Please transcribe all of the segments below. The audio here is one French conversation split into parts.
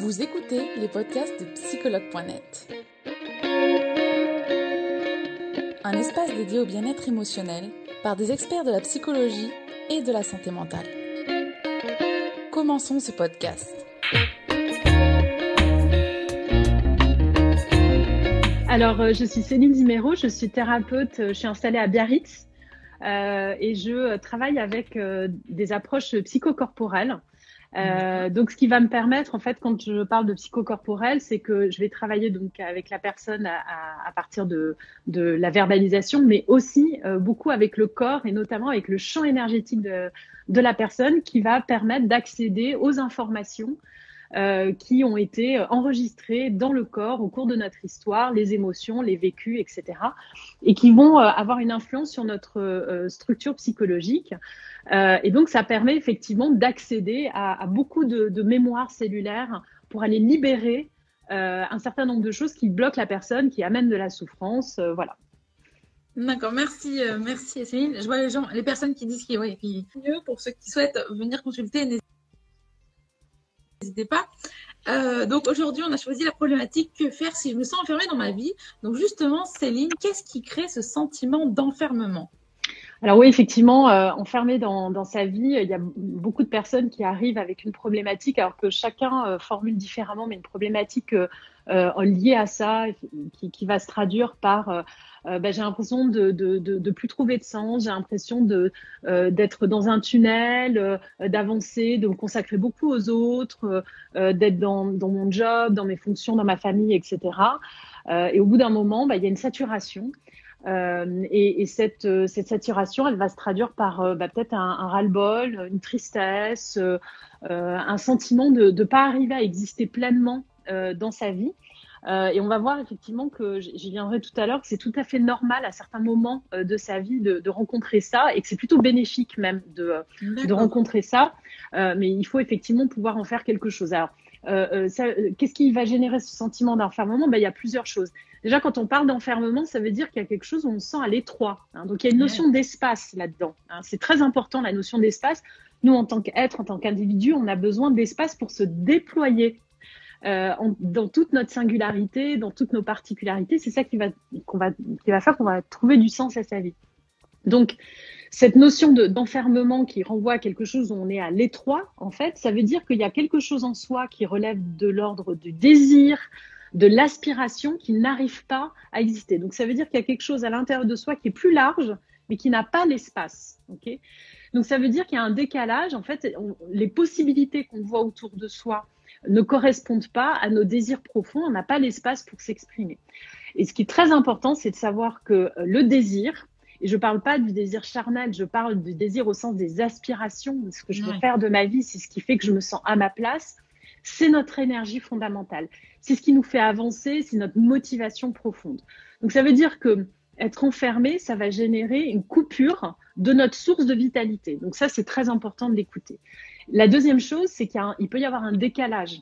Vous écoutez les podcasts de psychologue.net. Un espace dédié au bien-être émotionnel par des experts de la psychologie et de la santé mentale. Commençons ce podcast. Alors, je suis Céline Zimero, je suis thérapeute, je suis installée à Biarritz et je travaille avec des approches psychocorporelles. Donc, ce qui va me permettre, en fait, quand je parle de psychocorporel, c'est que je vais travailler donc avec la personne à partir de la verbalisation, mais aussi beaucoup avec le corps et notamment avec le champ énergétique de la personne qui va permettre d'accéder aux informations qui ont été enregistrées dans le corps au cours de notre histoire, les émotions, les vécus, etc. et qui vont avoir une influence sur notre structure psychologique. Et donc, ça permet effectivement d'accéder à beaucoup de mémoires cellulaires pour aller libérer un certain nombre de choses qui bloquent la personne, qui amènent de la souffrance. Voilà. D'accord, merci Céline. Je vois les personnes qui disent qu'il est mieux pour ceux qui souhaitent venir consulter, n'hésitez pas. Donc aujourd'hui, on a choisi la problématique que faire si je me sens enfermée dans ma vie. Donc justement, Céline, qu'est-ce qui crée ce sentiment d'enfermement ? Alors oui, effectivement, enfermé dans sa vie, il y a beaucoup de personnes qui arrivent avec une problématique, alors que chacun formule différemment, mais une problématique liée à ça, qui va se traduire par j'ai l'impression de plus trouver de sens, j'ai l'impression d'être dans un tunnel, d'avancer, de me consacrer beaucoup aux autres, d'être dans mon job, dans mes fonctions, dans ma famille, etc. Et au bout d'un moment, il y a une saturation. Et cette saturation, elle va se traduire par peut-être un ras-le-bol, une tristesse, un sentiment de ne pas arriver à exister pleinement dans sa vie. Et on va voir effectivement que, j'y viendrai tout à l'heure, que c'est tout à fait normal à certains moments de sa vie de rencontrer ça et que c'est plutôt bénéfique même de rencontrer ça. Mais il faut effectivement pouvoir en faire quelque chose. Alors, qu'est-ce qui va générer ce sentiment d'enfermement ? Il y a plusieurs choses. Déjà, quand on parle d'enfermement, ça veut dire qu'il y a quelque chose où on se sent à l'étroit. Donc, il y a une notion d'espace là-dedans. C'est très important, la notion d'espace. Nous, en tant qu'être, en tant qu'individu, on a besoin d'espace pour se déployer dans toute notre singularité, dans toutes nos particularités. C'est ça qui va faire qu'on va trouver du sens à sa vie. Donc, cette notion d'enfermement qui renvoie à quelque chose où on est à l'étroit, en fait, ça veut dire qu'il y a quelque chose en soi qui relève de l'ordre du désir, de l'aspiration qui n'arrive pas à exister. Donc, ça veut dire qu'il y a quelque chose à l'intérieur de soi qui est plus large, mais qui n'a pas l'espace. Okay ? Donc, ça veut dire qu'il y a un décalage. En fait, les possibilités qu'on voit autour de soi ne correspondent pas à nos désirs profonds. On n'a pas l'espace pour s'exprimer. Et ce qui est très important, c'est de savoir que le désir, et je ne parle pas du désir charnel, je parle du désir au sens des aspirations, de ce que je veux faire de ma vie, c'est ce qui fait que je me sens à ma place, c'est notre énergie fondamentale. C'est ce qui nous fait avancer, c'est notre motivation profonde. Donc ça veut dire que être enfermé, ça va générer une coupure de notre source de vitalité. Donc ça, c'est très important de l'écouter. La deuxième chose, c'est qu'il peut y avoir un décalage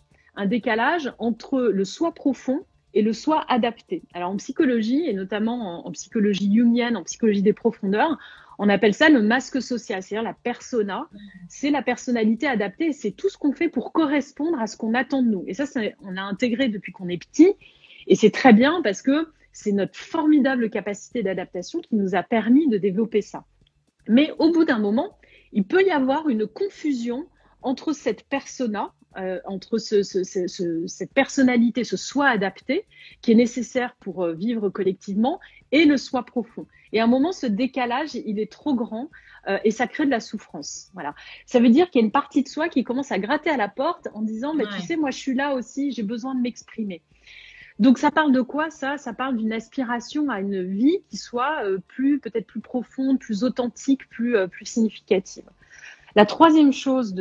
entre le soi profond et le soi adapté. Alors en psychologie, et notamment en psychologie jungienne, en psychologie des profondeurs, on appelle ça le masque social, c'est-à-dire la persona. C'est la personnalité adaptée et c'est tout ce qu'on fait pour correspondre à ce qu'on attend de nous. Et ça, on a intégré depuis qu'on est petit et c'est très bien parce que c'est notre formidable capacité d'adaptation qui nous a permis de développer ça. Mais au bout d'un moment, il peut y avoir une confusion entre cette persona, entre cette personnalité, ce soi adapté qui est nécessaire pour vivre collectivement et le soi profond. Et à un moment, ce décalage, il est trop grand et ça crée de la souffrance. Voilà. Ça veut dire qu'il y a une partie de soi qui commence à gratter à la porte en disant tu sais, moi je suis là aussi, j'ai besoin de m'exprimer. Donc ça parle de quoi ça parle d'une aspiration à une vie qui soit peut-être plus profonde, plus authentique, plus significative. La troisième chose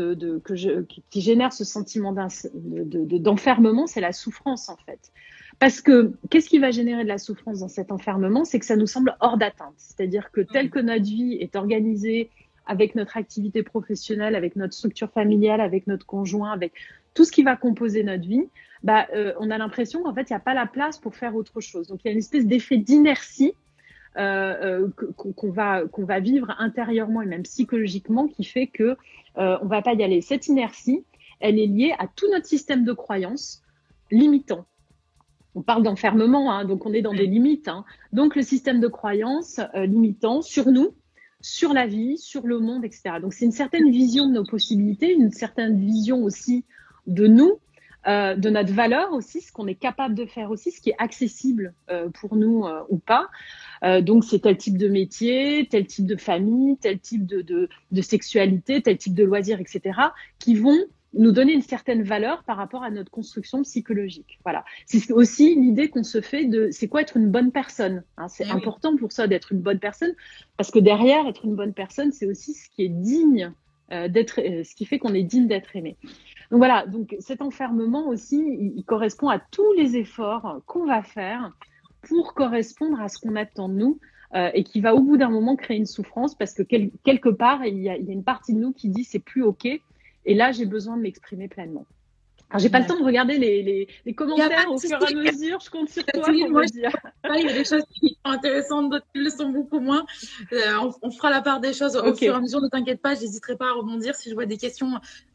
qui génère ce sentiment d'enfermement, c'est la souffrance en fait. Parce que qu'est-ce qui va générer de la souffrance dans cet enfermement ? C'est que ça nous semble hors d'atteinte. C'est-à-dire que telle que notre vie est organisée avec notre activité professionnelle, avec notre structure familiale, avec notre conjoint, avec tout ce qui va composer notre vie, on a l'impression qu'en fait, il n'y a pas la place pour faire autre chose. Donc, il y a une espèce d'effet d'inertie qu'on va vivre intérieurement et même psychologiquement qui fait que on va pas y aller. Cette inertie, elle est liée à tout notre système de croyances limitant. On parle d'enfermement, hein, donc on est dans des limites. Hein. Donc le système de croyances limitant sur nous, sur la vie, sur le monde, etc. Donc c'est une certaine vision de nos possibilités, une certaine vision aussi de nous, de notre valeur aussi, ce qu'on est capable de faire aussi, ce qui est accessible pour nous ou pas. Donc c'est tel type de métier, tel type de famille, tel type de sexualité, tel type de loisirs, etc. qui vont nous donner une certaine valeur par rapport à notre construction psychologique. Voilà. C'est aussi l'idée qu'on se fait de c'est quoi être une bonne personne. Hein, c'est important pour ça d'être une bonne personne parce que derrière être une bonne personne, c'est aussi ce qui est digne d'être, ce qui fait qu'on est digne d'être aimé. Donc voilà. Donc cet enfermement aussi, il correspond à tous les efforts qu'on va faire pour correspondre à ce qu'on attend de nous. Et qui va au bout d'un moment créer une souffrance parce que quelque part il y a une partie de nous qui dit c'est plus ok. Et là, j'ai besoin de m'exprimer pleinement. Alors, j'ai pas le temps de regarder les commentaires au fur et à mesure. Je compte sur toi pour me dire. Il y a des choses qui sont intéressantes, d'autres qui le sont beaucoup moins. On fera la part des choses au fur et à mesure. Ne t'inquiète pas, j'hésiterai pas à rebondir si je vois des questions,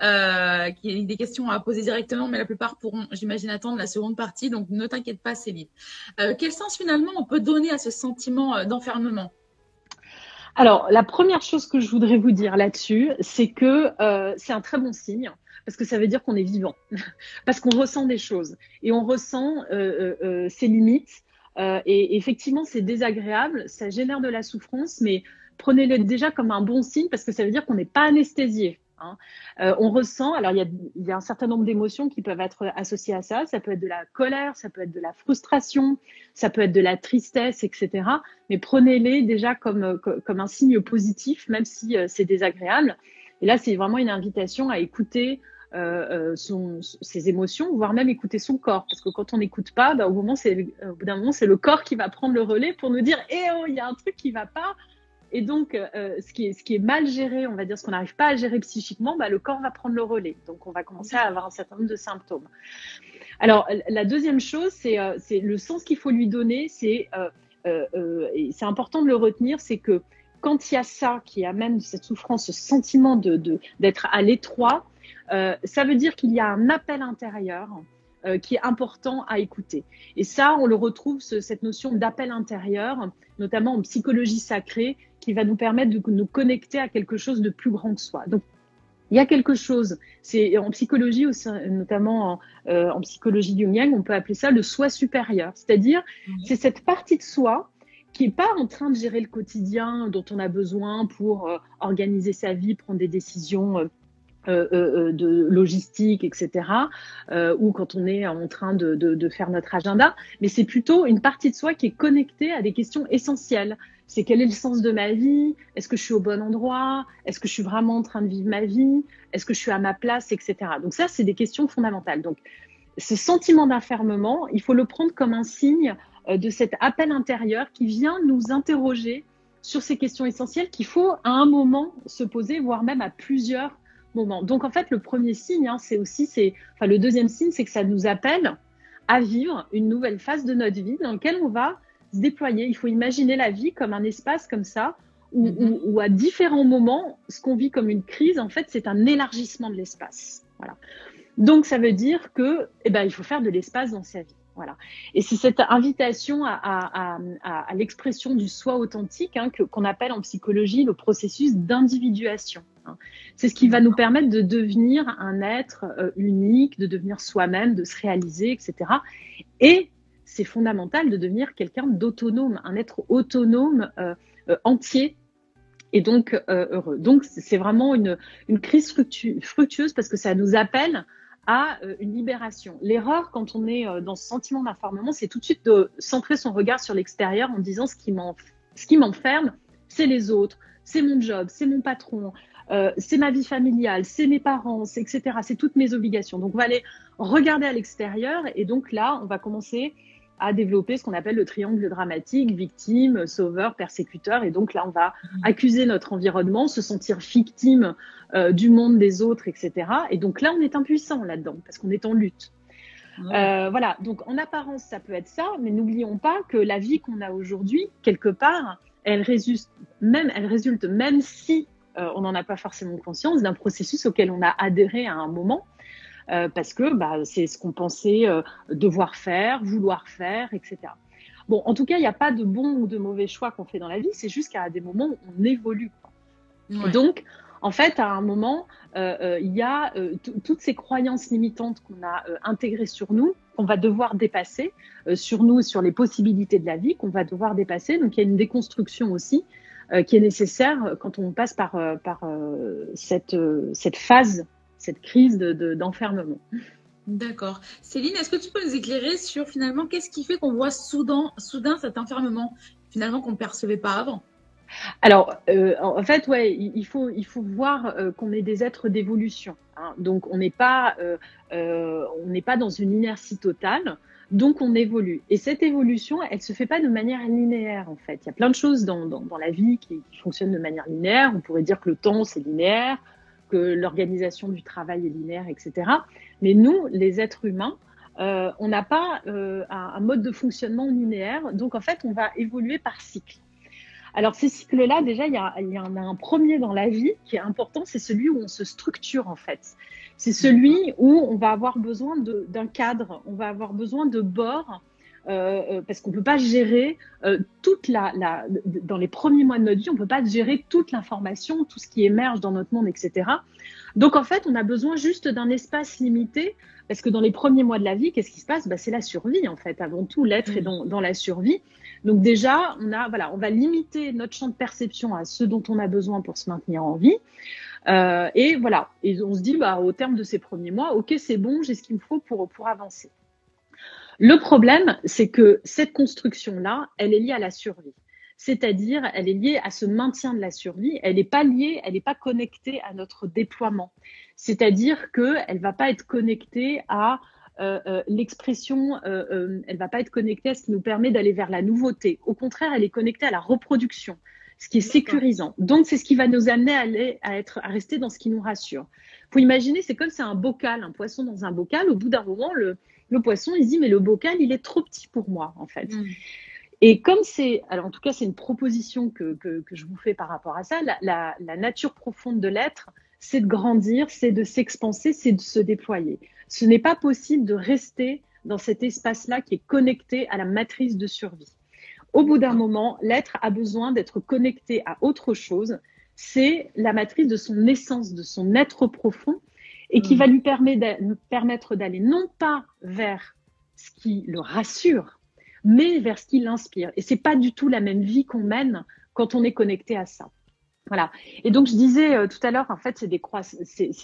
des questions à poser directement, mais la plupart pourront, j'imagine, attendre la seconde partie. Donc, ne t'inquiète pas, Céline. Quel sens finalement on peut donner à ce sentiment d'enfermement? Alors, la première chose que je voudrais vous dire là-dessus, c'est que c'est un très bon signe, parce que ça veut dire qu'on est vivant, parce qu'on ressent des choses, et on ressent ses limites, et effectivement, c'est désagréable, ça génère de la souffrance, mais prenez-le déjà comme un bon signe, parce que ça veut dire qu'on n'est pas anesthésié. Hein. On ressent, alors il y a un certain nombre d'émotions qui peuvent être associées à ça. Ça peut être de la colère, ça peut être de la frustration, ça peut être de la tristesse, etc. Mais prenez-les déjà comme un signe positif, même si c'est désagréable. Et là, c'est vraiment une invitation à écouter ses émotions, voire même écouter son corps. Parce que quand on n'écoute pas, au bout d'un moment, c'est le corps qui va prendre le relais pour nous dire « Eh oh, il y a un truc qui va pas !» Et donc, ce qui est mal géré, on va dire ce qu'on n'arrive pas à gérer psychiquement, le corps va prendre le relais. Donc, on va commencer à avoir un certain nombre de symptômes. Alors, la deuxième chose, c'est le sens qu'il faut lui donner. Et c'est important de le retenir, c'est que quand il y a ça qui amène cette souffrance, ce sentiment d'être à l'étroit, ça veut dire qu'il y a un appel intérieur qui est important à écouter. Et ça, on le retrouve, cette notion d'appel intérieur, notamment en psychologie sacrée, qui va nous permettre de nous connecter à quelque chose de plus grand que soi. Donc, il y a quelque chose, c'est en psychologie, aussi, notamment en psychologie jungienne, on peut appeler ça le soi supérieur. C'est-à-dire, c'est cette partie de soi qui n'est pas en train de gérer le quotidien dont on a besoin pour organiser sa vie, prendre des décisions de logistique, etc. Ou quand on est en train de faire notre agenda. Mais c'est plutôt une partie de soi qui est connectée à des questions essentielles. C'est quel est le sens de ma vie? Est-ce que je suis au bon endroit? Est-ce que je suis vraiment en train de vivre ma vie? Est-ce que je suis à ma place, etc. Donc ça, c'est des questions fondamentales. Donc, ce sentiment d'enfermement, il faut le prendre comme un signe de cet appel intérieur qui vient nous interroger sur ces questions essentielles qu'il faut à un moment se poser, voire même à plusieurs moments. Donc en fait, le premier signe, le deuxième signe, c'est que ça nous appelle à vivre une nouvelle phase de notre vie dans laquelle on va se déployer. Il faut imaginer la vie comme un espace comme ça, où à différents moments, ce qu'on vit comme une crise, en fait, c'est un élargissement de l'espace. Voilà. Donc ça veut dire que, il faut faire de l'espace dans sa vie. Voilà. Et c'est cette invitation à l'expression du soi authentique qu'on appelle en psychologie le processus d'individuation. C'est ce qui va nous permettre de devenir un être unique, de devenir soi-même, de se réaliser, etc. Et c'est fondamental de devenir quelqu'un d'autonome, un être autonome, entier, et donc heureux. Donc c'est vraiment une crise fructueuse parce que ça nous appelle à une libération. L'erreur quand on est dans ce sentiment d'enfermement, c'est tout de suite de centrer son regard sur l'extérieur en disant ce qui m'enferme, c'est les autres, c'est mon job, c'est mon patron, c'est ma vie familiale, c'est mes parents, etc. C'est toutes mes obligations. Donc on va aller regarder à l'extérieur et donc là, on va commencer à développer ce qu'on appelle le triangle dramatique, victime, sauveur, persécuteur. Et donc là, on va accuser notre environnement, se sentir victime du monde, des autres, etc. Et donc là, on est impuissant là-dedans parce qu'on est en lutte. Voilà, donc en apparence, ça peut être ça, mais n'oublions pas que la vie qu'on a aujourd'hui, quelque part, elle résulte, même si on n'en a pas forcément conscience, d'un processus auquel on a adhéré à un moment. parce que c'est ce qu'on pensait devoir faire, vouloir faire, etc. Bon, en tout cas, il n'y a pas de bon ou de mauvais choix qu'on fait dans la vie, c'est juste qu'à des moments où on évolue. Ouais. Donc, en fait, à un moment, il y a toutes ces croyances limitantes qu'on a intégrées sur nous, qu'on va devoir dépasser, sur nous, sur les possibilités de la vie, qu'on va devoir dépasser. Donc, il y a une déconstruction aussi qui est nécessaire quand on passe par cette phase, cette crise d'enfermement. D'accord. Céline, est-ce que tu peux nous éclairer sur finalement qu'est-ce qui fait qu'on voit soudain cet enfermement finalement qu'on ne percevait pas avant? Alors, en fait, ouais, il faut voir qu'on est des êtres d'évolution. Hein. Donc, on n'est pas dans une inertie totale. Donc, on évolue. Et cette évolution, elle se fait pas de manière linéaire, en fait. Il y a plein de choses dans la vie qui fonctionnent de manière linéaire. On pourrait dire que le temps, c'est linéaire, que l'organisation du travail est linéaire, etc. Mais nous, les êtres humains, on n'a pas un mode de fonctionnement linéaire. Donc, en fait, on va évoluer par cycle. Alors, ces cycles-là, déjà, il y en a un premier dans la vie qui est important, c'est celui où on se structure, en fait. C'est celui où on va avoir besoin d'un cadre, on va avoir besoin de bords, parce qu'on ne peut pas gérer dans les premiers mois de notre vie, on ne peut pas gérer toute l'information, tout ce qui émerge dans notre monde, etc. Donc, en fait, on a besoin juste d'un espace limité, parce que dans les premiers mois de la vie, qu'est-ce qui se passe? C'est la survie, en fait. Avant tout, l'être est dans la survie. Donc déjà, on va limiter notre champ de perception à ce dont on a besoin pour se maintenir en vie. Et voilà. Et on se dit, au terme de ces premiers mois, ok, c'est bon, j'ai ce qu'il me faut pour avancer. Le problème, c'est que cette construction-là, elle est liée à la survie. C'est-à-dire, elle est liée à ce maintien de la survie. Elle n'est pas liée, elle n'est pas connectée à notre déploiement. C'est-à-dire qu'elle ne va pas être connectée à l'expression, elle va pas être connectée à ce qui nous permet d'aller vers la nouveauté. Au contraire, elle est connectée à la reproduction, ce qui est sécurisant. Donc, c'est ce qui va nous amener à rester dans ce qui nous rassure. Faut imaginer, c'est comme c'est un bocal, un poisson dans un bocal. Au bout d'un moment, le poisson, il se dit, mais le bocal, il est trop petit pour moi, en fait. Et comme alors en tout cas, c'est une proposition que je vous fais par rapport à ça, la nature profonde de l'être, c'est de grandir, c'est de s'expanser, c'est de se déployer. Ce n'est pas possible de rester dans cet espace-là qui est connecté à la matrice de survie. Au bout d'un moment, l'être a besoin d'être connecté à autre chose. C'est la matrice de son essence, de son être profond, et qui va lui permettre d'aller non pas vers ce qui le rassure, mais vers ce qui l'inspire. Et c'est pas du tout la même vie qu'on mène quand on est connecté à ça. Voilà. Et donc, je disais tout à l'heure, en fait, c'est des croissances,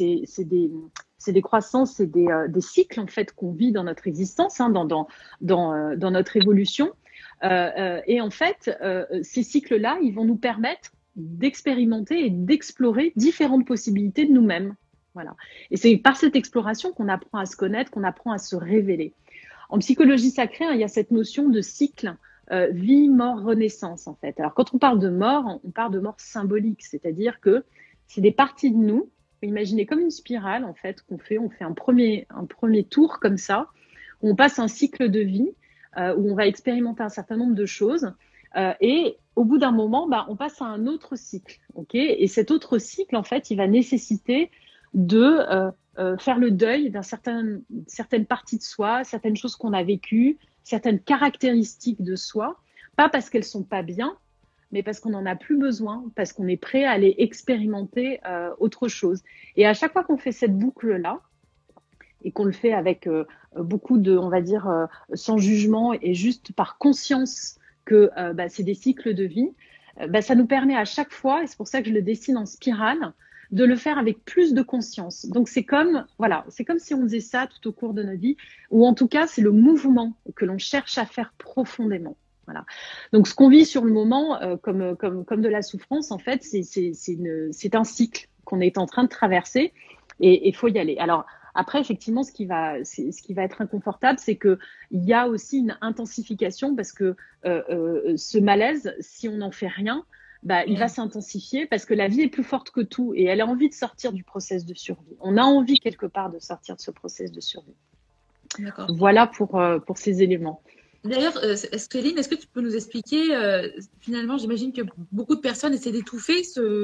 c'est des cycles, en fait, qu'on vit dans notre existence, hein, dans notre évolution. Et en fait, ces cycles-là, ils vont nous permettre d'expérimenter et d'explorer différentes possibilités de nous-mêmes. Voilà. Et c'est par cette exploration qu'on apprend à se connaître, qu'on apprend à se révéler. En psychologie sacrée, hein, il y a cette notion de cycle. Vie, mort, renaissance, en fait. Alors, quand on parle de mort, on parle de mort symbolique, c'est-à-dire que c'est des parties de nous, imaginez comme une spirale, en fait, qu'on fait. On fait un premier tour comme ça, où on passe un cycle de vie, où on va expérimenter un certain nombre de choses, et au bout d'un moment, on passe à un autre cycle, ok ? Et cet autre cycle, en fait, il va nécessiter de faire le deuil certaines parties de soi, certaines choses qu'on a vécues, certaines caractéristiques de soi, pas parce qu'elles sont pas bien, mais parce qu'on n'en a plus besoin, parce qu'on est prêt à aller expérimenter autre chose. Et à chaque fois qu'on fait cette boucle-là, et qu'on le fait avec beaucoup on va dire, sans jugement et juste par conscience que c'est des cycles de vie, ça nous permet à chaque fois, et c'est pour ça que je le dessine en spirale, de le faire avec plus de conscience. Donc, c'est comme si on faisait ça tout au cours de notre vie, ou en tout cas, c'est le mouvement que l'on cherche à faire profondément. Voilà. Donc, ce qu'on vit sur le moment, comme de la souffrance, en fait, c'est un cycle qu'on est en train de traverser, et il faut y aller. Alors, après, effectivement, ce qui va être inconfortable, c'est qu'il y a aussi une intensification, parce que ce malaise, si on n'en fait rien, il va s'intensifier parce que la vie est plus forte que tout et elle a envie de sortir du process de survie. On a envie quelque part de sortir de ce process de survie. D'accord. Voilà pour ces éléments. D'ailleurs, Céline, est-ce que tu peux nous expliquer, finalement, j'imagine que beaucoup de personnes essaient d'étouffer ce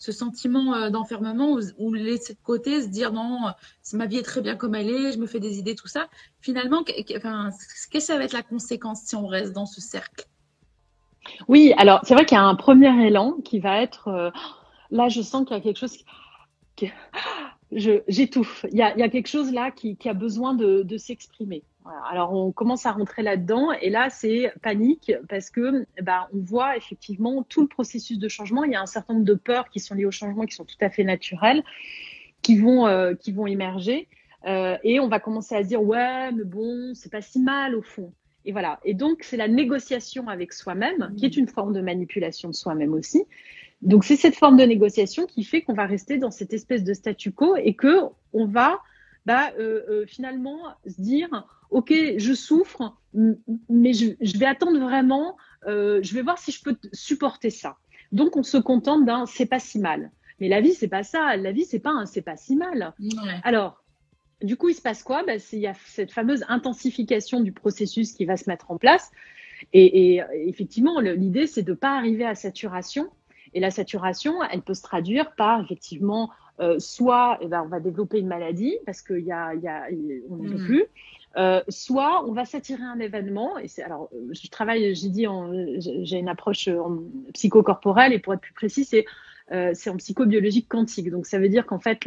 ce sentiment d'enfermement ou laisser de côté, se dire non, ma vie est très bien comme elle est, je me fais des idées, tout ça. Finalement, qu'est-ce que ça va être la conséquence si on reste dans ce cercle? Oui, alors c'est vrai qu'il y a un premier élan qui va être là, je sens qu'il y a quelque chose qui j'étouffe. Il y a quelque chose là qui a besoin de s'exprimer. Voilà. Alors on commence à rentrer là-dedans et là c'est panique parce que on voit effectivement tout le processus de changement. Il y a un certain nombre de peurs qui sont liées au changement qui sont tout à fait naturelles, qui vont émerger et on va commencer à se dire ouais mais bon c'est pas si mal au fond. Et voilà. Et donc c'est la négociation avec soi-même qui est une forme de manipulation de soi-même aussi. Donc, c'est cette forme de négociation qui fait qu'on va rester dans cette espèce de statu quo et que on va finalement se dire, OK, je souffre, mais je vais attendre vraiment, je vais voir si je peux supporter ça. Donc, on se contente d'un c'est pas si mal. Mais la vie, c'est pas ça. La vie, c'est pas un c'est pas si mal. Ouais. Alors, du coup, il se passe quoi? Il y a cette fameuse intensification du processus qui va se mettre en place. Et effectivement, l'idée, c'est de pas arriver à saturation. Et la saturation, elle peut se traduire par effectivement soit on va développer une maladie parce qu'on n'en peut plus, soit on va s'attirer un événement. Et alors, je travaille, j'ai une approche psychocorporelle et pour être plus précis, c'est en psychobiologie quantique. Donc, ça veut dire qu'en fait,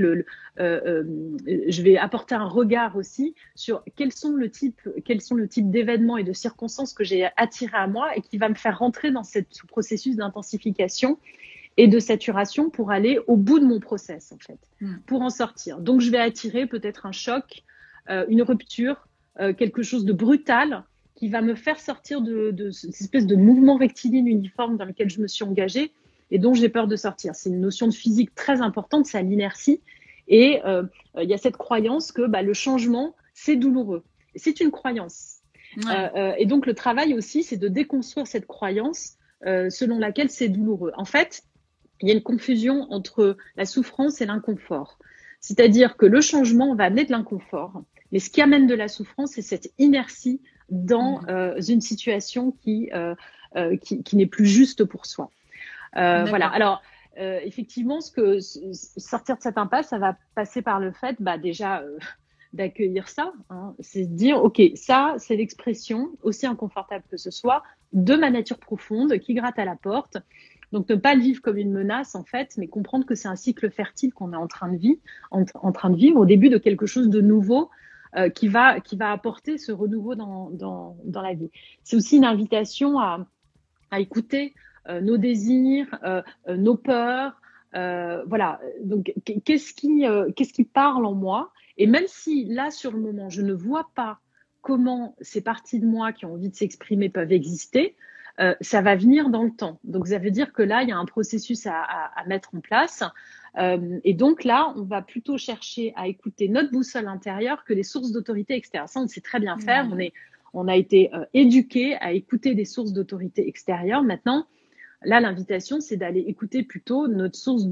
je vais apporter un regard aussi sur quels sont le type d'événements et de circonstances que j'ai attirés à moi et qui va me faire rentrer dans ce processus d'intensification et de saturation pour aller au bout de mon process, en fait, pour en sortir. Donc, je vais attirer peut-être un choc, une rupture, quelque chose de brutal qui va me faire sortir de cette espèce de mouvement rectiligne uniforme dans lequel je me suis engagée et dont j'ai peur de sortir. C'est une notion de physique très importante, c'est l'inertie. Et il y a cette croyance que le changement, c'est douloureux. Et c'est une croyance. Ouais. Et donc, le travail aussi, c'est de déconstruire cette croyance selon laquelle c'est douloureux. En fait, il y a une confusion entre la souffrance et l'inconfort. C'est-à-dire que le changement va amener de l'inconfort, mais ce qui amène de la souffrance, c'est cette inertie dans une situation qui n'est plus juste pour soi. Voilà. Alors, effectivement, sortir de cette impasse, ça va passer par le fait, déjà, d'accueillir ça. Hein, c'est de dire, OK, ça, c'est l'expression, aussi inconfortable que ce soit, de ma nature profonde qui gratte à la porte. Donc, ne pas le vivre comme une menace, en fait, mais comprendre que c'est un cycle fertile qu'on est en train de vivre au début de quelque chose de nouveau qui va apporter ce renouveau dans la vie. C'est aussi une invitation à écouter nos désirs, nos peurs. Voilà. Donc, qu'est-ce qui parle en moi? Et même si là, sur le moment, je ne vois pas comment ces parties de moi qui ont envie de s'exprimer peuvent exister, ça va venir dans le temps. Donc, ça veut dire que là, il y a un processus à mettre en place. Et donc là, on va plutôt chercher à écouter notre boussole intérieure que les sources d'autorité extérieures. Ça, on sait très bien faire. On a été éduqués à écouter des sources d'autorité extérieures. Maintenant, là, l'invitation, c'est d'aller écouter plutôt notre source,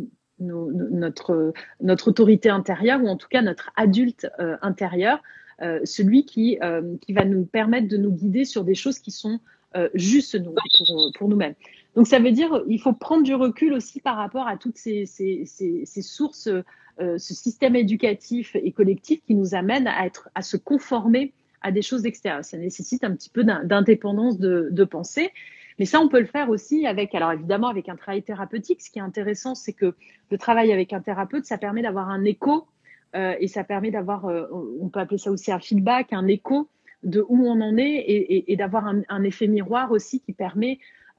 notre autorité intérieure, ou en tout cas notre adulte intérieur, celui qui va nous permettre de nous guider sur des choses qui sont juste pour nous-mêmes. Donc, ça veut dire il faut prendre du recul aussi par rapport à toutes ces sources, ce système éducatif et collectif qui nous amène à se conformer à des choses extérieures. Ça nécessite un petit peu d'indépendance de pensée. Mais ça, on peut le faire aussi alors évidemment, avec un travail thérapeutique. Ce qui est intéressant, c'est que le travail avec un thérapeute, ça permet d'avoir un écho et ça permet d'avoir, on peut appeler ça aussi un feedback, un écho de où on en est et d'avoir un effet miroir aussi qui permet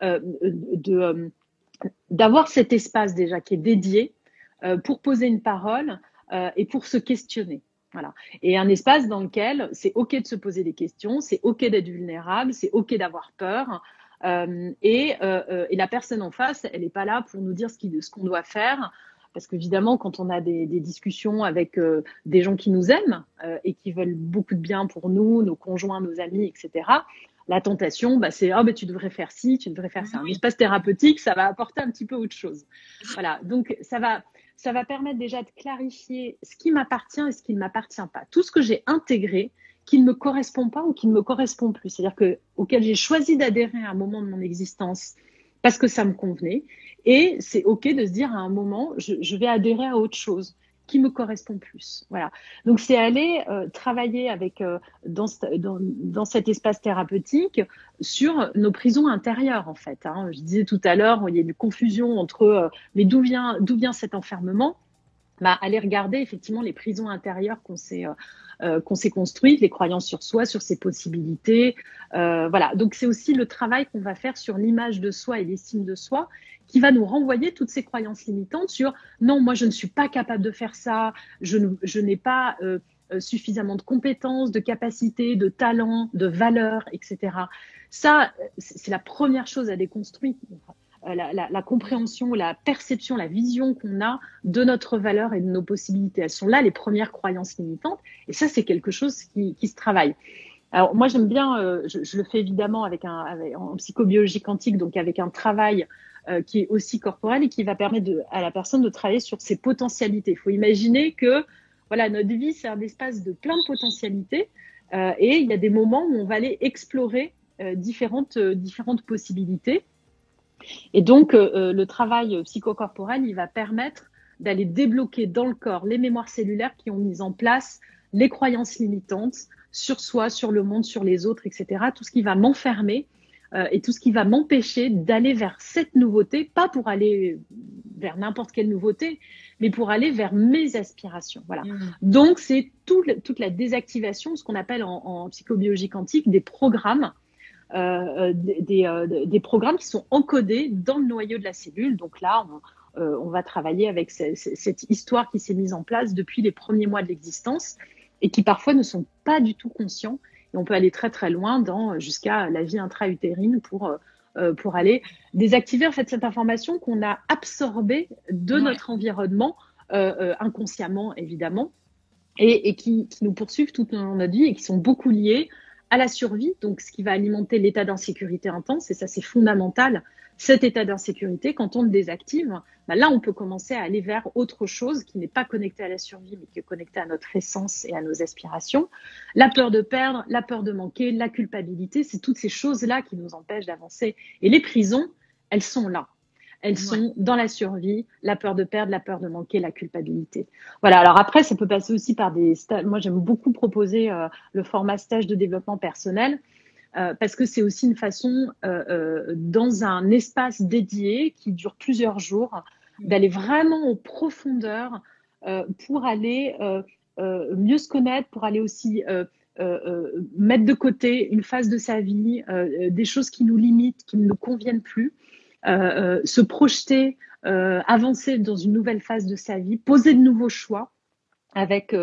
d'avoir cet espace déjà qui est dédié pour poser une parole et pour se questionner. Voilà. Et un espace dans lequel c'est OK de se poser des questions, c'est OK d'être vulnérable, c'est OK d'avoir peur. Et la personne en face, elle n'est pas là pour nous dire ce qu'on doit faire. Parce qu'évidemment, quand on a des discussions avec des gens qui nous aiment et qui veulent beaucoup de bien pour nous, nos conjoints, nos amis, etc., la tentation, c'est tu devrais faire ci, tu devrais faire ça. Un espace thérapeutique, ça va apporter un petit peu autre chose. Voilà. Donc, ça va permettre déjà de clarifier ce qui m'appartient et ce qui ne m'appartient pas. Tout ce que j'ai intégré, qui ne me correspond pas ou qui ne me correspond plus. C'est-à-dire auquel j'ai choisi d'adhérer à un moment de mon existence parce que ça me convenait. Et c'est OK de se dire à un moment, je vais adhérer à autre chose qui me correspond plus. Voilà. Donc, c'est aller travailler avec dans cet espace thérapeutique sur nos prisons intérieures, en fait. Hein. Je disais tout à l'heure, il y a une confusion entre mais d'où vient cet enfermement? Bah, aller regarder effectivement les prisons intérieures qu'on s'est construites, les croyances sur soi, sur ses possibilités. Voilà. Donc, c'est aussi le travail qu'on va faire sur l'image de soi et l'estime de soi qui va nous renvoyer toutes ces croyances limitantes sur non, moi, je ne suis pas capable de faire ça, je n'ai pas suffisamment de compétences, de capacités, de talents, de valeurs, etc. Ça, c'est la première chose à déconstruire. La compréhension, la perception, la vision qu'on a de notre valeur et de nos possibilités. Elles sont là, les premières croyances limitantes. Et ça, c'est quelque chose qui se travaille. Alors, moi, j'aime bien, je le fais évidemment en psychobiologie quantique, donc avec un travail qui est aussi corporel et qui va permettre à la personne de travailler sur ses potentialités. Il faut imaginer que voilà, notre vie, c'est un espace de plein de potentialités et il y a des moments où on va aller explorer différentes possibilités. Et donc, le travail psychocorporel, il va permettre d'aller débloquer dans le corps les mémoires cellulaires qui ont mis en place les croyances limitantes sur soi, sur le monde, sur les autres, etc. Tout ce qui va m'enfermer et tout ce qui va m'empêcher d'aller vers cette nouveauté, pas pour aller vers n'importe quelle nouveauté, mais pour aller vers mes aspirations. Voilà. Donc, c'est toute la désactivation, ce qu'on appelle en psychobiologie quantique, des programmes. Des programmes qui sont encodés dans le noyau de la cellule. Donc là, on va travailler avec cette histoire qui s'est mise en place depuis les premiers mois de l'existence et qui parfois ne sont pas du tout conscients. Et on peut aller très très loin jusqu'à la vie intra-utérine pour aller désactiver en fait cette information qu'on a absorbée de notre environnement inconsciemment évidemment et qui nous poursuivent toute notre vie et qui sont beaucoup liées à la survie, donc ce qui va alimenter l'état d'insécurité intense, et ça c'est fondamental, cet état d'insécurité, quand on le désactive, bah là on peut commencer à aller vers autre chose qui n'est pas connecté à la survie, mais qui est connecté à notre essence et à nos aspirations. La peur de perdre, la peur de manquer, la culpabilité, c'est toutes ces choses-là qui nous empêchent d'avancer. Et les prisons, elles sont là. Elles sont dans la survie, la peur de perdre, la peur de manquer, la culpabilité. Voilà. Alors après, ça peut passer aussi par des stages. Moi, j'aime beaucoup proposer le format stage de développement personnel parce que c'est aussi une façon, dans un espace dédié qui dure plusieurs jours, d'aller vraiment en profondeur pour aller mieux se connaître, pour aller aussi mettre de côté une phase de sa vie, des choses qui nous limitent, qui ne nous conviennent plus. Se projeter, avancer dans une nouvelle phase de sa vie, poser de nouveaux choix avec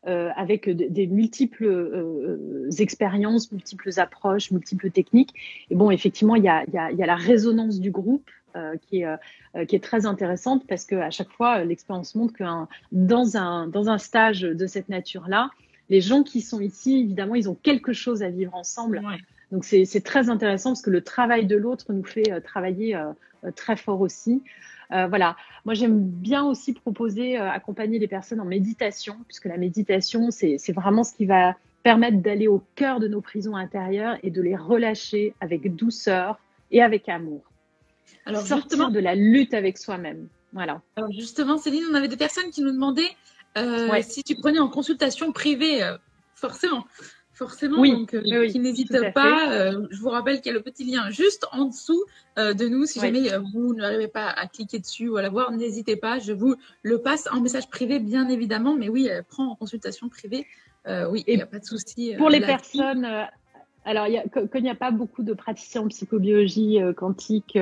des multiples expériences, multiples approches, multiples techniques. Et bon, effectivement, il y a la résonance du groupe qui est très intéressante parce que à chaque fois, l'expérience montre que dans un stage de cette nature-là, les gens qui sont ici, évidemment, ils ont quelque chose à vivre ensemble. Ouais. Donc, c'est très intéressant parce que le travail de l'autre nous fait travailler très fort aussi. Voilà. Moi, j'aime bien aussi proposer, accompagner les personnes en méditation, puisque la méditation, c'est vraiment ce qui va permettre d'aller au cœur de nos prisons intérieures et de les relâcher avec douceur et avec amour. Alors, sortir de la lutte avec soi-même. Voilà. Alors, justement, Céline, on avait des personnes qui nous demandaient si tu prenais en consultation privée, forcément, oui, donc qui n'hésite pas. Je vous rappelle qu'il y a le petit lien juste en dessous de nous. Si jamais vous n'arrivez pas à cliquer dessus ou à la voir, n'hésitez pas. Je vous le passe en message privé, bien évidemment. Mais oui, prends en consultation privée. Oui, il n'y a pas de souci. Pour les personnes... Alors, comme il n'y a pas beaucoup de praticiens en psychobiologie quantique,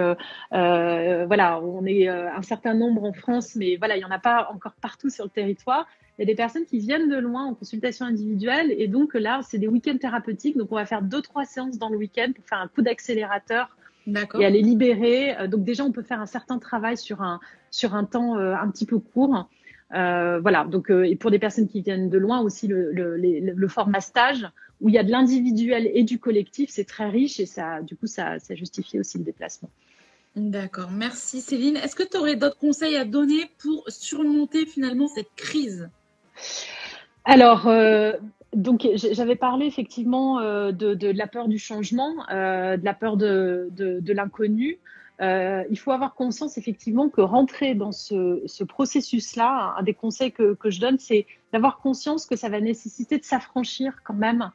voilà, on est un certain nombre en France, mais voilà, il n'y en a pas encore partout sur le territoire. Il y a des personnes qui viennent de loin en consultation individuelle et donc là, c'est des week-ends thérapeutiques. Donc, on va faire 2-3 séances dans le week-end pour faire un coup d'accélérateur et aller libérer. Donc, déjà, on peut faire un certain travail sur un temps un petit peu court. Voilà, donc et pour des personnes qui viennent de loin aussi, le format stage où il y a de l'individuel et du collectif, c'est très riche et ça justifie aussi le déplacement. D'accord, merci Céline. Est-ce que tu aurais d'autres conseils à donner pour surmonter finalement cette crise ? Alors, donc j'avais parlé effectivement de la peur du changement, de la peur de l'inconnu. il faut avoir conscience effectivement que rentrer dans ce processus-là, un des conseils que je donne, c'est d'avoir conscience que ça va nécessiter de s'affranchir quand même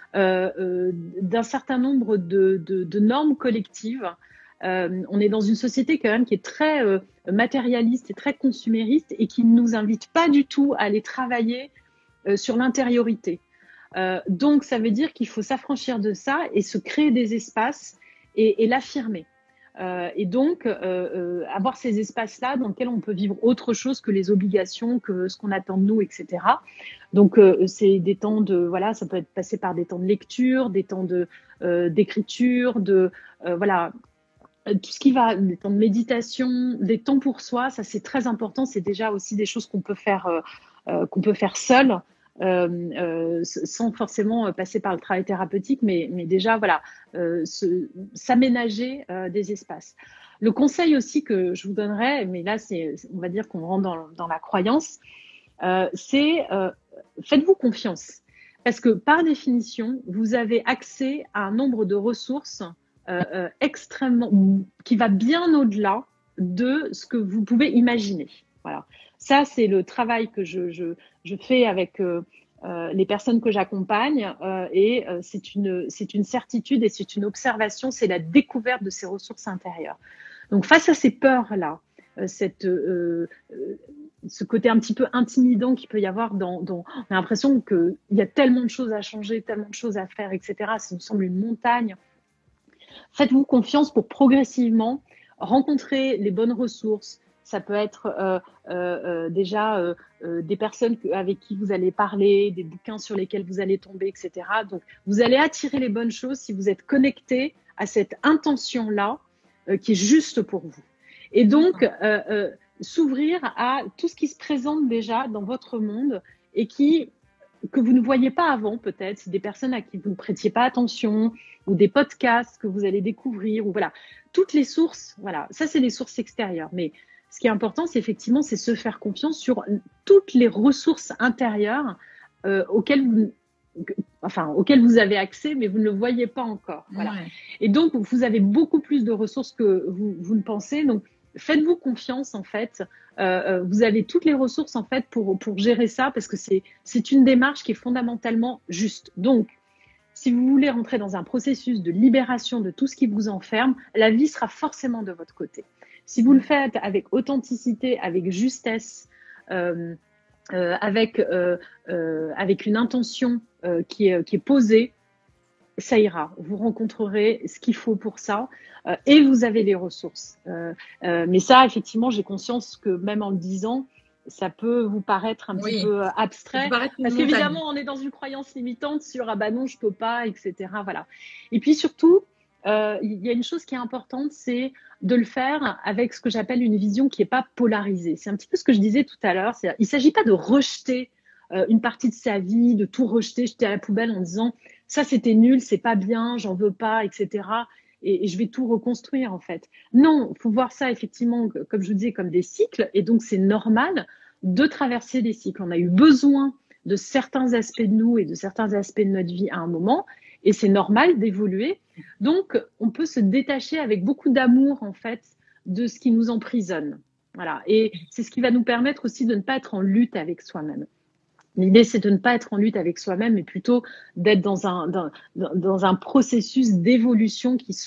d'un certain nombre de normes collectives. On est dans une société quand même qui est très matérialiste et très consumériste et qui ne nous invite pas du tout à aller travailler sur l'intériorité. Donc, ça veut dire qu'il faut s'affranchir de ça et se créer des espaces et l'affirmer. Et donc, avoir ces espaces-là dans lesquels on peut vivre autre chose que les obligations, que ce qu'on attend de nous, etc. Donc, c'est des temps voilà, ça peut être passé par des temps de lecture, des temps d'écriture, voilà, tout ce qui va, des temps de méditation, des temps pour soi, ça c'est très important. C'est déjà aussi des choses qu'on peut faire seul. Sans forcément passer par le travail thérapeutique, mais déjà, voilà, s'aménager des espaces. Le conseil aussi que je vous donnerais, mais là, on va dire qu'on rentre dans la croyance, c'est faites-vous confiance. Parce que par définition, vous avez accès à un nombre de ressources extrêmement, qui va bien au-delà de ce que vous pouvez imaginer. Voilà. Ça, c'est le travail que je fais avec les personnes que j'accompagne et c'est une certitude et c'est une observation, c'est la découverte de ces ressources intérieures. Donc, face à ces peurs-là, ce côté un petit peu intimidant qu'il peut y avoir on a l'impression qu'il y a tellement de choses à changer, tellement de choses à faire, etc. Ça nous semble une montagne. Faites-vous confiance pour progressivement rencontrer les bonnes ressources. Ça peut être déjà des personnes avec qui vous allez parler, des bouquins sur lesquels vous allez tomber, etc. Donc, vous allez attirer les bonnes choses si vous êtes connecté à cette intention-là qui est juste pour vous. Et donc, s'ouvrir à tout ce qui se présente déjà dans votre monde et que vous ne voyez pas avant, peut-être. C'est des personnes à qui vous ne prêtiez pas attention ou des podcasts que vous allez découvrir. Ou voilà, toutes les sources, voilà, ça, c'est les sources extérieures. Mais ce qui est important, c'est effectivement, c'est se faire confiance sur toutes les ressources intérieures auxquelles vous avez accès, mais vous ne le voyez pas encore. Voilà. Ouais. Et donc, vous avez beaucoup plus de ressources que vous ne pensez. Donc, faites-vous confiance, en fait. Vous avez toutes les ressources, en fait, pour gérer ça, parce que c'est une démarche qui est fondamentalement juste. Donc, si vous voulez rentrer dans un processus de libération de tout ce qui vous enferme, la vie sera forcément de votre côté. Si vous le faites avec authenticité, avec justesse, avec une intention qui est posée, ça ira. Vous rencontrerez ce qu'il faut pour ça et vous avez les ressources. Mais ça, effectivement, j'ai conscience que même en le disant, ça peut vous paraître un petit peu abstrait. Parce qu'évidemment, on est dans une croyance limitante sur « ah bah non, je peux pas », etc. Voilà. Et puis surtout, il y a une chose qui est importante, c'est de le faire avec ce que j'appelle une vision qui n'est pas polarisée. C'est un petit peu ce que je disais tout à l'heure. Il ne s'agit pas de rejeter une partie de sa vie, de tout rejeter, jeter à la poubelle en disant « ça, c'était nul, c'est pas bien, j'en veux pas, etc. » Et je vais tout reconstruire, en fait. Non, il faut voir ça, effectivement, comme je vous disais, comme des cycles. Et donc, c'est normal de traverser des cycles. On a eu besoin de certains aspects de nous et de certains aspects de notre vie à un moment. Et c'est normal d'évoluer. Donc, on peut se détacher avec beaucoup d'amour, en fait, de ce qui nous emprisonne. Voilà. Et c'est ce qui va nous permettre aussi de ne pas être en lutte avec soi-même. L'idée, c'est de ne pas être en lutte avec soi-même, mais plutôt d'être dans un processus d'évolution qui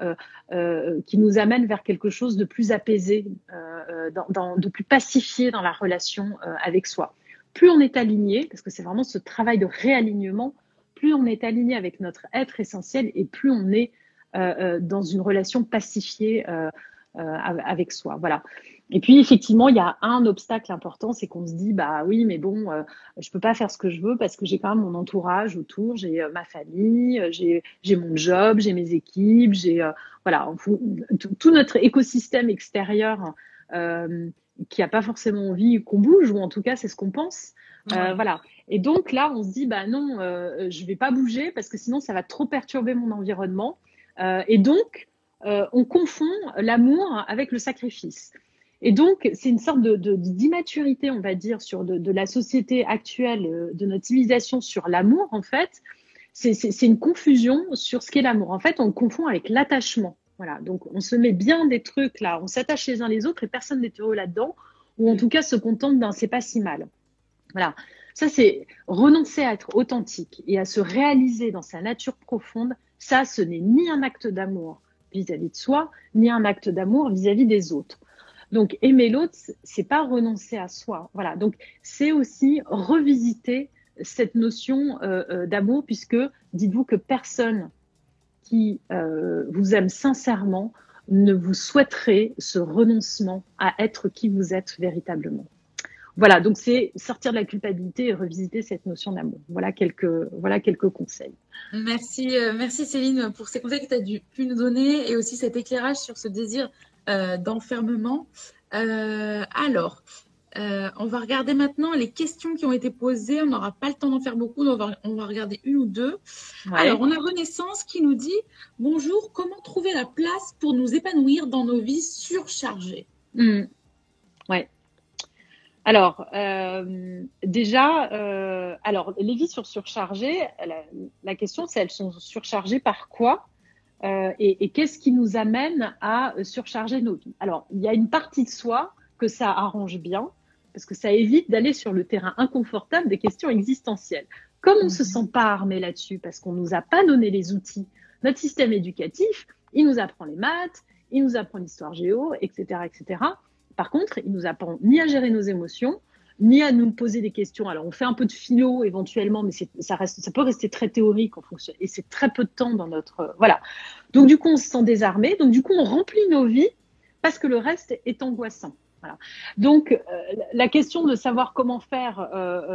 nous amène vers quelque chose de plus apaisé, de plus pacifié dans la relation avec soi. Plus on est aligné, parce que c'est vraiment ce travail de réalignement, plus on est aligné avec notre être essentiel et plus on est dans une relation pacifiée avec soi. Voilà. Et puis, effectivement, il y a un obstacle important, c'est qu'on se dit, bah oui, mais bon, je peux pas faire ce que je veux parce que j'ai quand même mon entourage autour, j'ai ma famille, j'ai mon job, j'ai mes équipes, voilà, tout notre écosystème extérieur qui a pas forcément envie qu'on bouge, ou en tout cas, c'est ce qu'on pense. Voilà. Et donc là, on se dit, bah non, je vais pas bouger parce que sinon, ça va trop perturber mon environnement. Et donc, on confond l'amour avec le sacrifice. Et donc, c'est une sorte d'immaturité, on va dire, de la société actuelle, de notre civilisation sur l'amour, en fait. C'est une confusion sur ce qu'est l'amour. En fait, on le confond avec l'attachement. Voilà, donc on se met bien des trucs là, on s'attache les uns les autres et personne n'est heureux là-dedans, ou en tout cas se contente d'un c'est pas si mal. Voilà, ça c'est renoncer à être authentique et à se réaliser dans sa nature profonde. Ça, ce n'est ni un acte d'amour vis-à-vis de soi, ni un acte d'amour vis-à-vis des autres. Donc aimer l'autre, c'est pas renoncer à soi. Voilà, donc c'est aussi revisiter cette notion d'amour, puisque dites-vous que personne qui vous aime sincèrement ne vous souhaiterait ce renoncement à être qui vous êtes véritablement. Voilà, donc c'est sortir de la culpabilité et revisiter cette notion d'amour. Voilà quelques conseils. Merci Céline pour ces conseils que tu as pu nous donner et aussi cet éclairage sur ce désir d'enfermement. Alors, on va regarder maintenant les questions qui ont été posées. On n'aura pas le temps d'en faire beaucoup, donc on va regarder une ou deux. Ouais. Alors, on a Renaissance qui nous dit « Bonjour, comment trouver la place pour nous épanouir dans nos vies surchargées ?» Ouais. Alors, déjà, alors, les vies surchargées, la question, c'est elles sont surchargées par quoi et qu'est-ce qui nous amène à surcharger nos vies? Alors, il y a une partie de soi que ça arrange bien, parce que ça évite d'aller sur le terrain inconfortable des questions existentielles. Comme on ne se sent pas armé là-dessus, parce qu'on ne nous a pas donné les outils, notre système éducatif, il nous apprend les maths, il nous apprend l'histoire géo, etc., etc. Par contre, il nous apprend ni à gérer nos émotions, ni à nous poser des questions. Alors, on fait un peu de philo éventuellement, mais ça peut rester très théorique en fonction, et c'est très peu de temps dans notre... voilà. Donc, du coup, on se sent désarmé. Donc, du coup, on remplit nos vies parce que le reste est angoissant. Voilà. Donc, la question de savoir comment faire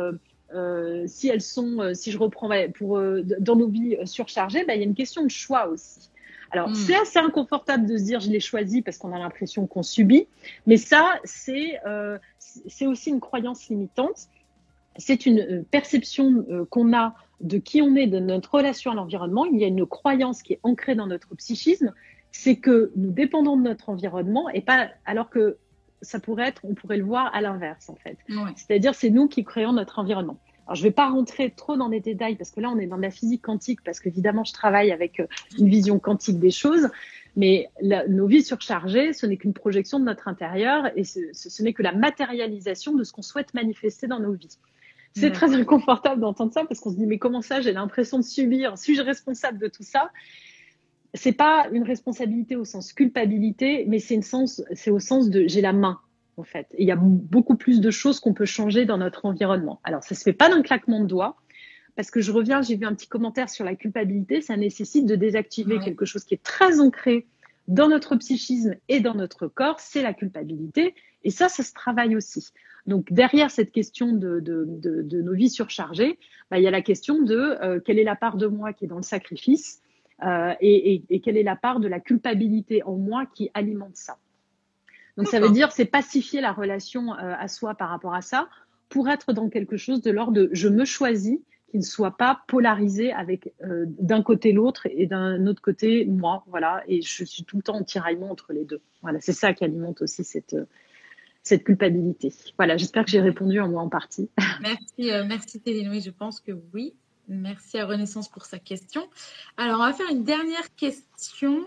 si elles sont, si je reprends dans nos vies surchargées, il y a une question de choix aussi. Alors, c'est assez inconfortable de se dire je l'ai choisi parce qu'on a l'impression qu'on subit, mais ça, c'est aussi une croyance limitante. C'est une perception qu'on a de qui on est, de notre relation à l'environnement. Il y a une croyance qui est ancrée dans notre psychisme, c'est que nous dépendons de notre environnement et pas, alors que ça pourrait être, on pourrait le voir à l'inverse en fait. Ouais. C'est-à-dire c'est nous qui créons notre environnement. Alors je ne vais pas rentrer trop dans les détails parce que là on est dans de la physique quantique parce qu'évidemment je travaille avec une vision quantique des choses, mais nos vies surchargées, ce n'est qu'une projection de notre intérieur et ce n'est que la matérialisation de ce qu'on souhaite manifester dans nos vies. C'est très inconfortable d'entendre ça parce qu'on se dit mais comment ça, j'ai l'impression de subir, suis-je responsable de tout ça? C'est pas une responsabilité au sens culpabilité, mais c'est au sens de j'ai la main, en fait. Et il y a beaucoup plus de choses qu'on peut changer dans notre environnement. Alors, ça se fait pas d'un claquement de doigts, parce que j'ai vu un petit commentaire sur la culpabilité, ça nécessite de désactiver quelque chose qui est très ancré dans notre psychisme et dans notre corps, c'est la culpabilité. Et ça se travaille aussi. Donc, derrière cette question de nos vies surchargées, il y a la question de quelle est la part de moi qui est dans le sacrifice, et quelle est la part de la culpabilité en moi qui alimente ça. Donc ça veut dire c'est pacifier la relation à soi par rapport à ça pour être dans quelque chose de l'ordre de je me choisis, qui ne soit pas polarisé avec d'un côté l'autre et d'un autre côté moi, voilà, et je suis tout le temps en tiraillement entre les deux. Voilà, c'est ça qui alimente aussi cette culpabilité. Voilà, j'espère que j'ai répondu en partie. Merci Céline, oui, je pense que oui. Merci à Renaissance pour sa question. Alors, on va faire une dernière question.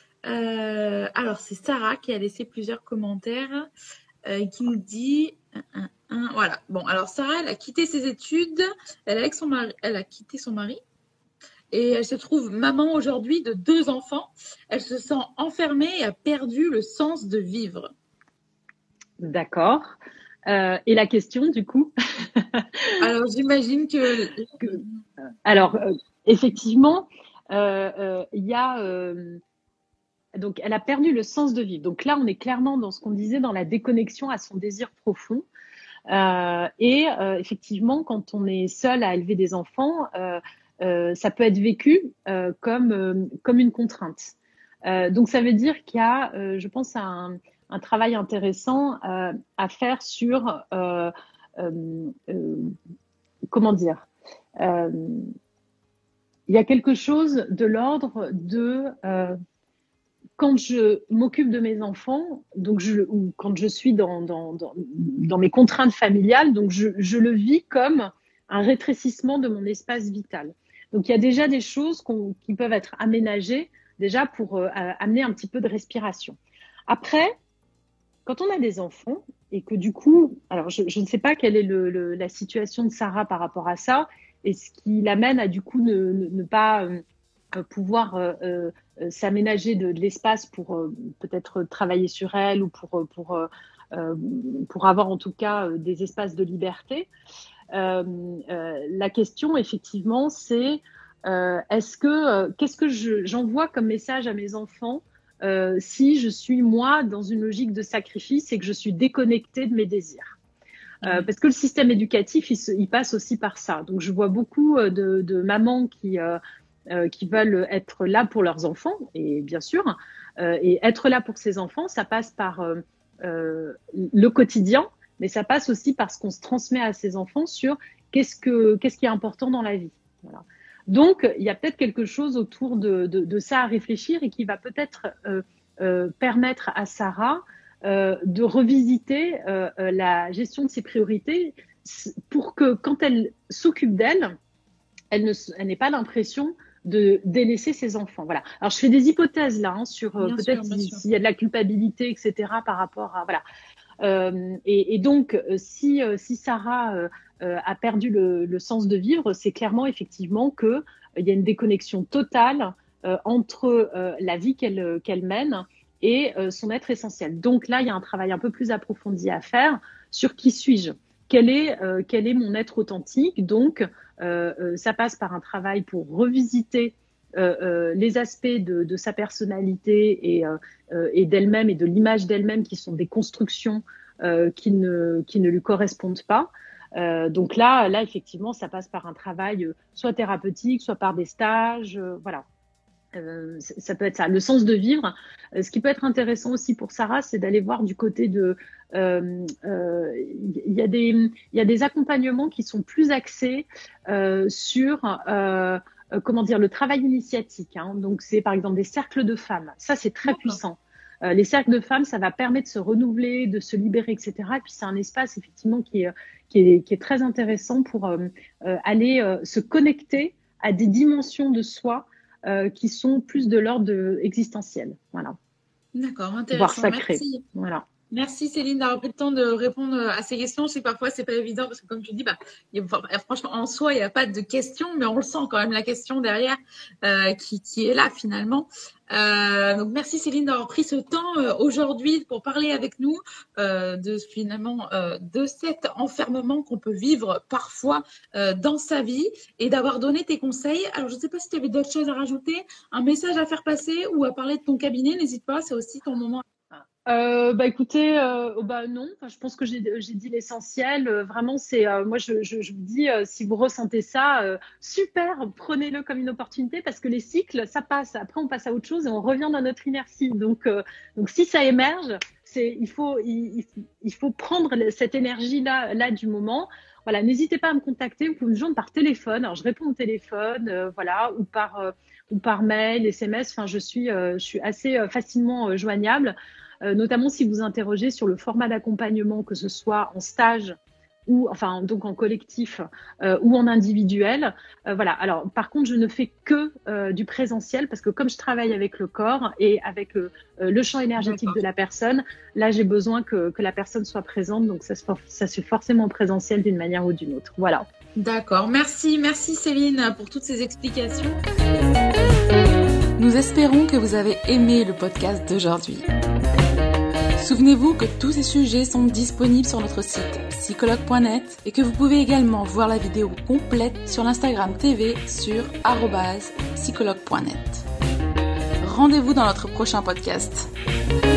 Alors, c'est Sarah qui a laissé plusieurs commentaires qui nous dit... voilà. Bon, alors Sarah, elle a quitté ses études, elle a quitté son mari et elle se trouve maman aujourd'hui de 2 enfants. Elle se sent enfermée et a perdu le sens de vivre. D'accord. Et la question, du coup Alors, j'imagine que... Alors, effectivement, il y a... donc, elle a perdu le sens de vivre. Donc là, on est clairement dans ce qu'on disait, dans la déconnexion à son désir profond. Effectivement, quand on est seul à élever des enfants, ça peut être vécu comme une contrainte. Donc, ça veut dire qu'il y a, je pense, un travail intéressant à faire sur comment dire, il y a quelque chose de l'ordre de quand je m'occupe de mes enfants, donc ou quand je suis dans mes contraintes familiales, donc je le vis comme un rétrécissement de mon espace vital. Donc il y a déjà des choses qui peuvent être aménagées déjà pour amener un petit peu de respiration. Après, quand on a des enfants et que du coup, alors je ne sais pas quelle est la situation de Sarah par rapport à ça et ce qui l'amène à du coup ne pas pouvoir s'aménager de l'espace pour peut-être travailler sur elle ou pour avoir en tout cas des espaces de liberté. La question effectivement c'est qu'est-ce que j'envoie comme message à mes enfants si je suis moi dans une logique de sacrifice et que je suis déconnectée de mes désirs. Parce que le système éducatif, il passe aussi par ça. Donc, je vois beaucoup de mamans qui veulent être là pour leurs enfants, et bien sûr, et être là pour ses enfants, ça passe par le quotidien, mais ça passe aussi par ce qu'on se transmet à ses enfants sur qu'est-ce qui est important dans la vie. Voilà. Donc, il y a peut-être quelque chose autour de ça à réfléchir et qui va peut-être permettre à Sarah de revisiter la gestion de ses priorités pour que quand elle s'occupe d'elle, elle n'ait pas l'impression de délaisser ses enfants. Voilà. Alors, je fais des hypothèses là sur peut-être s'il y a de la culpabilité, etc. par rapport à… Voilà. Et donc, si Sarah a perdu le sens de vivre, c'est clairement effectivement qu'il y a une déconnexion totale entre la vie qu'elle mène et son être essentiel. Donc là, il y a un travail un peu plus approfondi à faire sur qui suis-je ? Quel est mon être authentique ? Donc, ça passe par un travail pour revisiter les aspects de sa personnalité et d'elle-même et de l'image d'elle-même qui sont des constructions qui ne lui correspondent pas. Donc là, effectivement, ça passe par un travail soit thérapeutique, soit par des stages, voilà. Ça peut être ça, le sens de vivre. Ce qui peut être intéressant aussi pour Sarah, c'est d'aller voir du côté de… il y a des accompagnements qui sont plus axés sur… comment dire, le travail initiatique. Hein. Donc, c'est par exemple des cercles de femmes. Ça, c'est très puissant. Les cercles de femmes, ça va permettre de se renouveler, de se libérer, etc. Et puis, c'est un espace, effectivement, qui est très intéressant pour aller se connecter à des dimensions de soi qui sont plus de l'ordre existentiel. Voilà. D'accord, intéressant. Voire sacré. Merci. Voilà. Merci Céline d'avoir pris le temps de répondre à ces questions. Je sais que parfois c'est pas évident parce que comme tu dis, franchement en soi il n'y a pas de question, mais on le sent quand même la question derrière qui est là finalement. Donc merci Céline d'avoir pris ce temps aujourd'hui pour parler avec nous de cet enfermement qu'on peut vivre parfois dans sa vie et d'avoir donné tes conseils. Alors je ne sais pas si tu avais d'autres choses à rajouter, un message à faire passer ou à parler de ton cabinet, n'hésite pas, c'est aussi ton moment. Écoutez, non. Enfin, je pense que j'ai dit l'essentiel. Vraiment, c'est moi je vous dis si vous ressentez ça, super, prenez-le comme une opportunité parce que les cycles, ça passe. Après, on passe à autre chose et on revient dans notre inertie. Donc si ça émerge, il faut prendre cette énergie là du moment. Voilà, n'hésitez pas à me contacter. Vous pouvez me joindre par téléphone. Alors, je réponds au téléphone, voilà, ou par mail, SMS. Enfin, je suis assez facilement joignable. Notamment si vous interrogez sur le format d'accompagnement, que ce soit en stage ou donc en collectif ou en individuel. Voilà. Alors par contre, je ne fais que du présentiel parce que comme je travaille avec le corps et avec le champ énergétique de la personne, là j'ai besoin que la personne soit présente. Donc ça se fait forcément présentiel d'une manière ou d'une autre. Voilà. D'accord. Merci Céline pour toutes ces explications. Nous espérons que vous avez aimé le podcast d'aujourd'hui. Souvenez-vous que tous ces sujets sont disponibles sur notre site psychologue.net et que vous pouvez également voir la vidéo complète sur l'Instagram TV sur @psychologue.net. Rendez-vous dans notre prochain podcast.